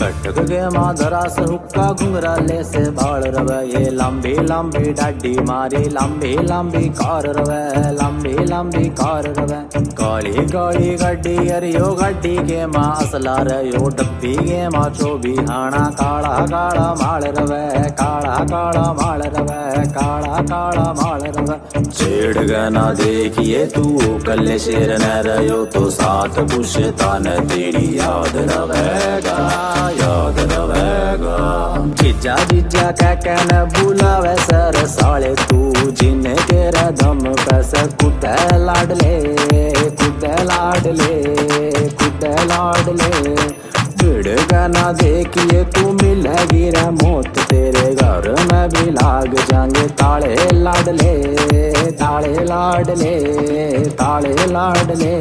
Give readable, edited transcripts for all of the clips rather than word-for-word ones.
कटक के माधरा से हुक्का घुंघराले से बाल रवे, ये लंबी लंबी डाडी मारी लंबी लंबी कार रवे, लंबी लंबी कार रवे। काली काली गड्डी अरियो गड्डी के माँ असला रयो, डब्बी के माँ चोबी हाना काला काला माल रवे, काला काला माल रवे, काला काला माल रवे। छेड़ गना देखिए तू कल शेर न रहो तो साथ पुछता न तेरी याद रवेगा, याद रवेगा। जीजा जीजा कह न बुलावे सर साले तू, जिन्हें तेरा दम कस कुत्ते लाडले, कुत्ते लाडले, कुत्ते लाडले। भिड़ गाना देखिए तू मिलेगी रे मौत, तेरे घर में भी लाग जाएंगे ताले लाडले, ताले लाडले, ताले लाडले।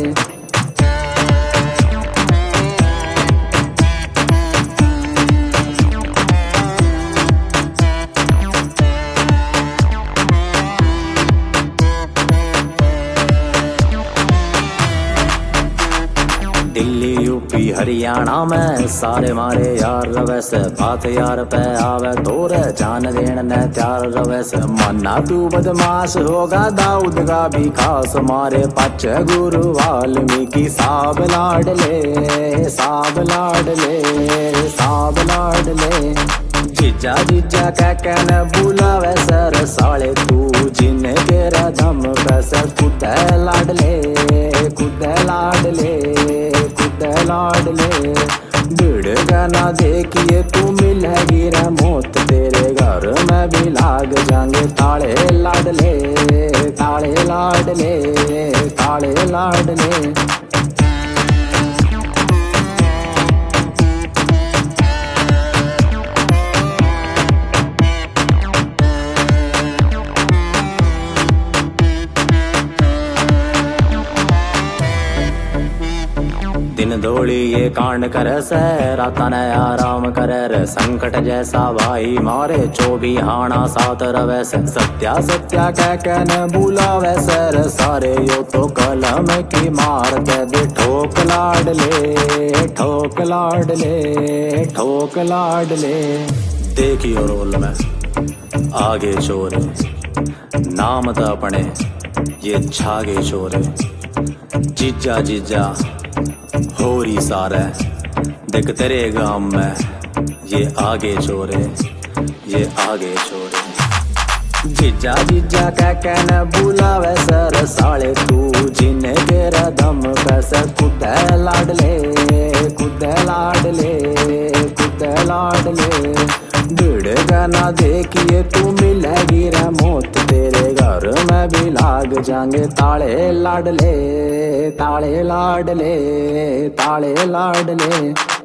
दिल्ली यूपी हरियाणा में सारे मारे यार रवे से, बात यार पे आवे तोर जान देन न त्यार रवे से। मन्ना तू बदमाश होगा दाऊद का भी खास, मारे पच गुरु वाल्मीकि साब लाडले, साब लाडले, साब लाडले। जीजा जीजा कह न बुलावे सर साले तू, जिन्हें तेरा दम कस कुत्ते लाडले, कुत्ते लाडले, कुत्ते लाडले। भिड़ गाना देखिए तू मिलेगी रे मौत, तेरे घर में भी लाग जाएंगे ताले लाडले, ताले लाडले, ताले लाडले। दिन दौड़ी ये कांड करे से, रात ने आराम करे रे। संकट जैसा भाई मारे चोबी हाना साथ रवे से। सत्या सत्या कह न बुलावे सर सारे यो तो कलम की मार के दे ठोक लाडले, ठोक लाडले, ठोक लाडले। देखियो रोल में आगे चोर, नाम तो अपने ये छागे चोर। जीजा जीजा होरी सारे देख तेरे गांव में ये आगे चोरे, ये आगे चोरे। जीजा जीजा कह न बुलावे सर साले तू, जिन्हें तेरा दम कस कुत्ते लाडले, कुत्ते लाडले, कुत्ते लाडले। भिड़ गाना देखिए तू मिलेगी रे मौत, तेरे घर में भी लाग जाएंगे ताले लाडले, ताले लाडले, ताले लाडले।